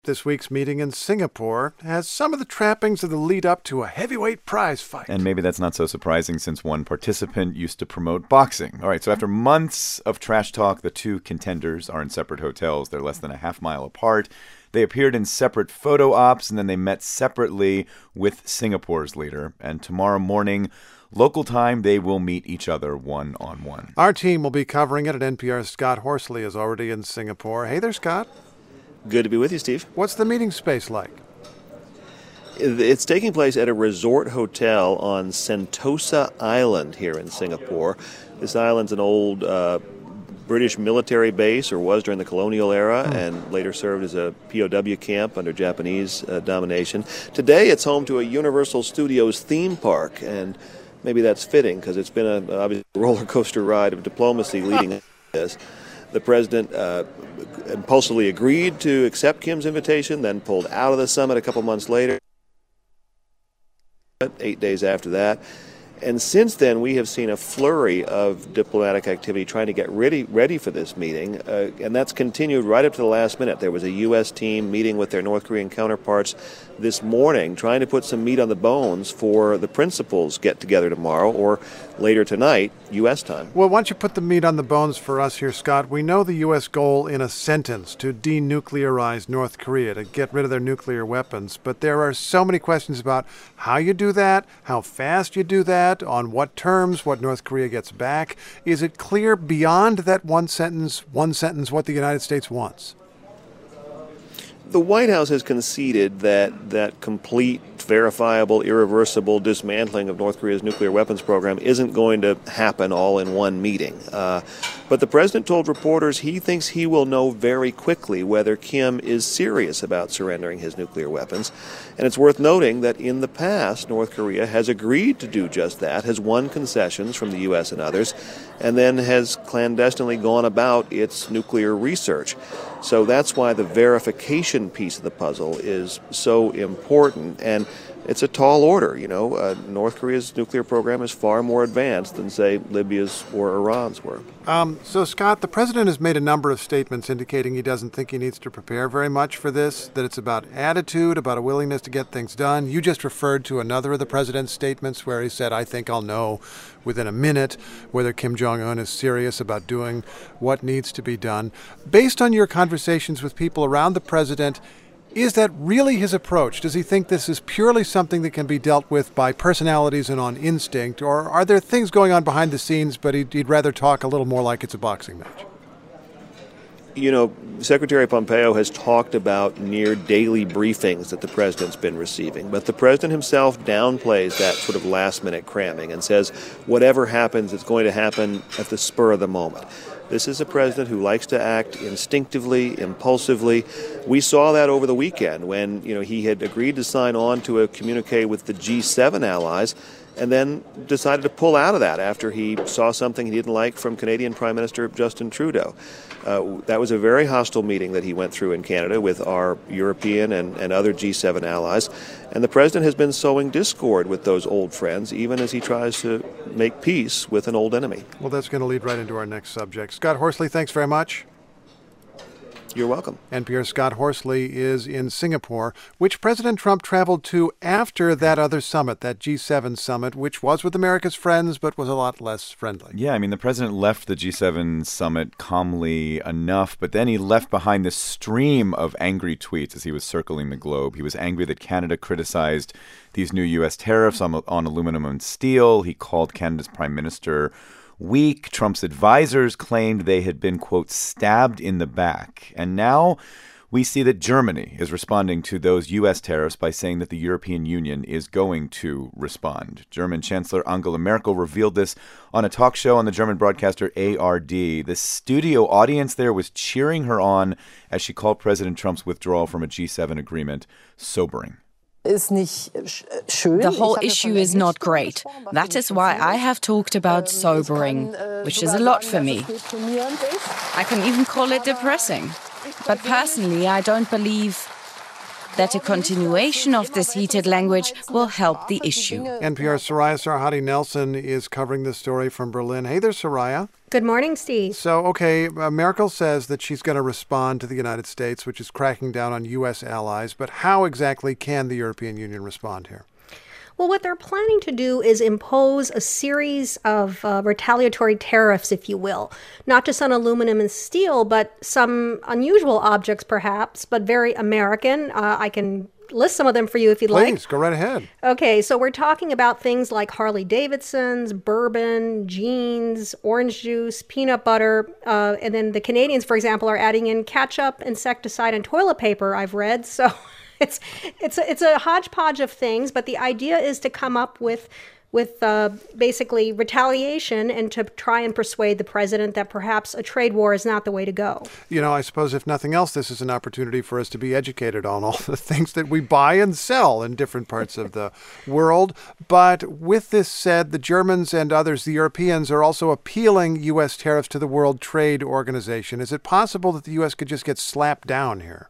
This week's meeting in Singapore has some of the trappings of the lead up to a heavyweight prize fight. And maybe that's not so surprising since one participant used to promote boxing. All right, so after months of trash talk, the two contenders are in separate hotels. They're less than a half mile apart. They appeared in separate photo ops, and then they met separately with Singapore's leader. And tomorrow morning, local time, they will meet each other one-on-one. Our team will be covering it at NPR's Scott Horsley is already in Singapore. Hey there, Scott. Good to be with you, Steve. What's the meeting space like? It's taking place at a resort hotel on Sentosa Island here in Singapore. This island's an old British military base, or was during the colonial era, and later served as a POW camp under Japanese domination. Today it's home to a Universal Studios theme park, and maybe that's fitting because it's been obviously a roller coaster ride of diplomacy leading up to this. The president impulsively agreed to accept Kim's invitation, then pulled out of the summit a couple months later, 8 days after that. And since then, we have seen a flurry of diplomatic activity trying to get ready for this meeting, and that's continued right up to the last minute. There was a U.S. team meeting with their North Korean counterparts this morning, trying to put some meat on the bones for the principals get-together tomorrow, or later tonight, U.S. time. Well, why don't you put the meat on the bones for us here, Scott? We know the U.S. goal in a sentence, to denuclearize North Korea, to get rid of their nuclear weapons. But there are so many questions about how you do that, how fast you do that, on what terms, what North Korea gets back. Is it clear beyond that one sentence, what the United States wants? The White House has conceded that complete, verifiable, irreversible dismantling of North Korea's nuclear weapons program isn't going to happen all in one meeting. But the president told reporters he thinks he will know very quickly whether Kim is serious about surrendering his nuclear weapons. And it's worth noting that in the past, North Korea has agreed to do just that, has won concessions from the U.S. and others, and then has clandestinely gone about its nuclear research. So that's why the verification piece of the puzzle is so important, and it's a tall order. North Korea's nuclear program is far more advanced than, say, Libya's or Iran's were. So, Scott, the president has made a number of statements indicating he doesn't think he needs to prepare very much for this, that it's about attitude, about a willingness to get things done. You just referred to another of the president's statements where he said, I think I'll know within a minute whether Kim Jong-un is serious about doing what needs to be done. Based on your conversations with people around the president, is that really his approach? Does he think this is purely something that can be dealt with by personalities and on instinct? Or are there things going on behind the scenes, but he'd rather talk a little more like it's a boxing match? Secretary Pompeo has talked about near daily briefings that the president's been receiving, but the president himself downplays that sort of last-minute cramming and says whatever happens, it's going to happen at the spur of the moment. This is a president who likes to act instinctively, impulsively. We saw that over the weekend when, he had agreed to sign on to a communique with the G7 allies and then decided to pull out of that after he saw something he didn't like from Canadian Prime Minister Justin Trudeau. That was a very hostile meeting that he went through in Canada with our European and other G7 allies. And the president has been sowing discord with those old friends, even as he tries to make peace with an old enemy. Well, that's going to lead right into our next subject. Scott Horsley, thanks very much. You're welcome. NPR's Scott Horsley is in Singapore, which President Trump traveled to after that other summit, that G7 summit, which was with America's friends but was a lot less friendly. Yeah, the president left the G7 summit calmly enough, but then he left behind this stream of angry tweets as he was circling the globe. He was angry that Canada criticized these new U.S. tariffs on aluminum and steel. He called Canada's prime minister weak. Trump's advisors claimed they had been, quote, stabbed in the back. And now we see that Germany is responding to those U.S. tariffs by saying that the European Union is going to respond. German Chancellor Angela Merkel revealed this on a talk show on the German broadcaster ARD. The studio audience there was cheering her on as she called President Trump's withdrawal from a G7 agreement sobering. The whole issue is not great. That is why I have talked about sobering, which is a lot for me. I can even call it depressing. But personally, I don't believe that a continuation of this heated language will help the issue. NPR's Soraya Sarhadi Nelson is covering this story from Berlin. Hey there, Soraya. Good morning, Steve. So, okay, Merkel says that she's going to respond to the United States, which is cracking down on U.S. allies. But how exactly can the European Union respond here? Well, what they're planning to do is impose a series of retaliatory tariffs, if you will, not just on aluminum and steel, but some unusual objects, perhaps, but very American. I can list some of them for you if you'd like. Please, go right ahead. Okay, so we're talking about things like Harley Davidsons, bourbon, jeans, orange juice, peanut butter, and then the Canadians, for example, are adding in ketchup, insecticide, and toilet paper, I've read. So it's a hodgepodge of things, but the idea is to come up with basically retaliation and to try and persuade the president that perhaps a trade war is not the way to go. You know, I suppose if nothing else, this is an opportunity for us to be educated on all the things that we buy and sell in different parts of the world. But with this said, the Germans and others, the Europeans, are also appealing U.S. tariffs to the World Trade Organization. Is it possible that the U.S. could just get slapped down here?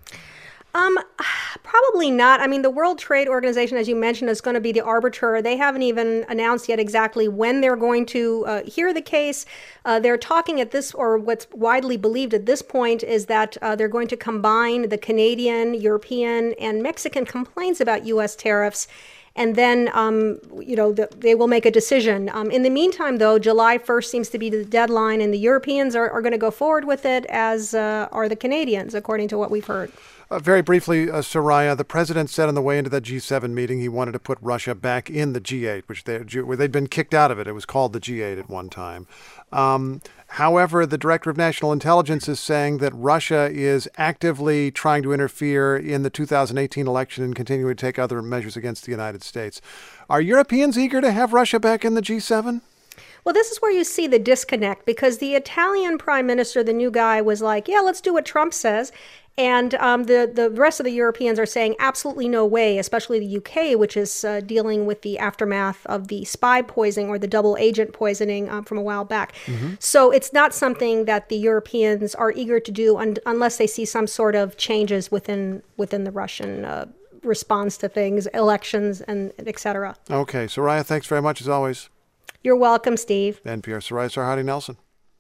Probably not. I mean, the World Trade Organization, as you mentioned, is going to be the arbiter. They haven't even announced yet exactly when they're going to hear the case. They're talking at this, or what's widely believed at this point, is that they're going to combine the Canadian, European, and Mexican complaints about U.S. tariffs. And then, they will make a decision. In the meantime, though, July 1st seems to be the deadline, and the Europeans are going to go forward with it, as are the Canadians, according to what we've heard. Very briefly, Soraya, the president said on the way into that G7 meeting he wanted to put Russia back in the G8, where they'd been kicked out of it. It was called the G8 at one time. However, the director of national intelligence is saying that Russia is actively trying to interfere in the 2018 election and continuing to take other measures against the United States. Are Europeans eager to have Russia back in the G7? Well, this is where you see the disconnect, because the Italian prime minister, the new guy, was like, yeah, let's do what Trump says. And the rest of the Europeans are saying absolutely no way, especially the UK, which is dealing with the aftermath of the spy poisoning or the double agent poisoning from a while back. Mm-hmm. So it's not something that the Europeans are eager to do unless they see some sort of changes within the Russian response to things, elections, and et cetera. Okay. Soraya, thanks very much as always. You're welcome, Steve. NPR Soraya Sarhadi Nelson.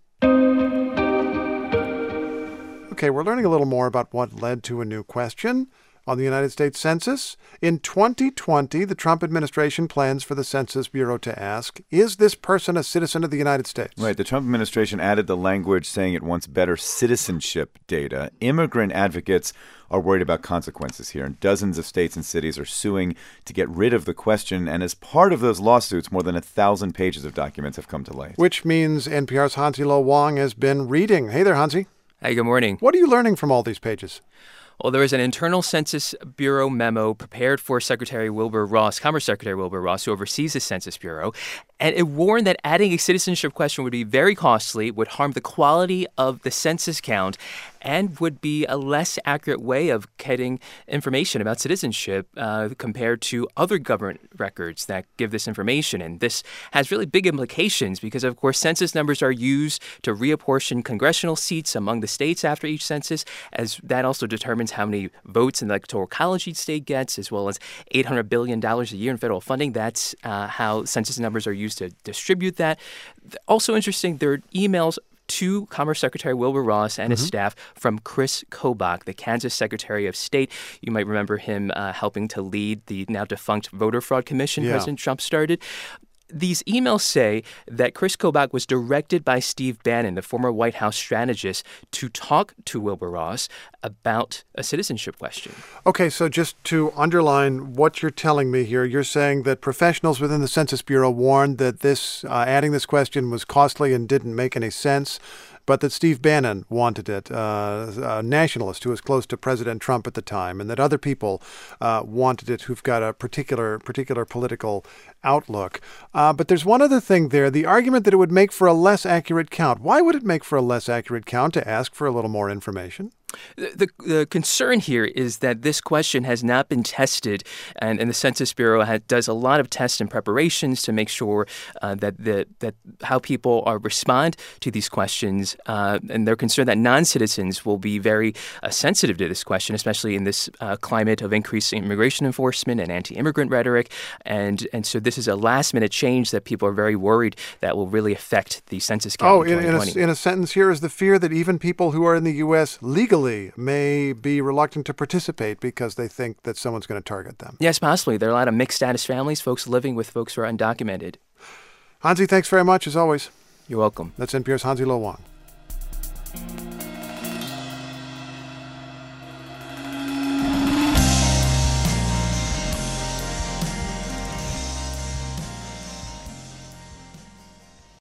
Okay, we're learning a little more about what led to a new question on the United States Census. In 2020, the Trump administration plans for the Census Bureau to ask, is this person a citizen of the United States? Right. The Trump administration added the language saying it wants better citizenship data. Immigrant advocates are worried about consequences here, and dozens of states and cities are suing to get rid of the question. And as part of those lawsuits, more than 1,000 pages of documents have come to light. Which means NPR's Hansi Lo Wang has been reading. Hey there, Hansi. Hey, good morning. What are you learning from all these pages? Well, there was an internal Census Bureau memo prepared for Secretary Wilbur Ross, Commerce Secretary Wilbur Ross, who oversees the Census Bureau, and it warned that adding a citizenship question would be very costly, would harm the quality of the census count, and would be a less accurate way of getting information about citizenship compared to other government records that give this information. And this has really big implications because, of course, census numbers are used to reapportion congressional seats among the states after each census, as that also determines how many votes in the Electoral College each state gets, as well as $800 billion a year in federal funding. That's how census numbers are used to distribute that. Also interesting, there are emails to Commerce Secretary Wilbur Ross and his staff from Chris Kobach, the Kansas Secretary of State. You might remember him helping to lead the now defunct Voter Fraud Commission President Trump started. These emails say that Chris Kobach was directed by Steve Bannon, the former White House strategist, to talk to Wilbur Ross about a citizenship question. Okay, so just to underline what you're telling me here, you're saying that professionals within the Census Bureau warned that this adding this question was costly and didn't make any sense, but that Steve Bannon wanted it, a nationalist who was close to President Trump at the time, and that other people wanted it who've got a particular political outlook. But there's one other thing there, the argument that it would make for a less accurate count. Why would it make for a less accurate count to ask for a little more information? The concern here is that this question has not been tested, and the Census Bureau does a lot of tests and preparations to make sure that how people respond to these questions, and they're concerned that non-citizens will be very sensitive to this question, especially in this climate of increasing immigration enforcement and anti-immigrant rhetoric, and so this is a last-minute change that people are very worried that will really affect the census count in 2020. In a sentence here is the fear that even people who are in the U.S. legally may be reluctant to participate because they think that someone's going to target them. Yes, possibly. There are a lot of mixed status families, folks living with folks who are undocumented. Hansi, thanks very much, as always. You're welcome. That's NPR's Hansi Lo Wang.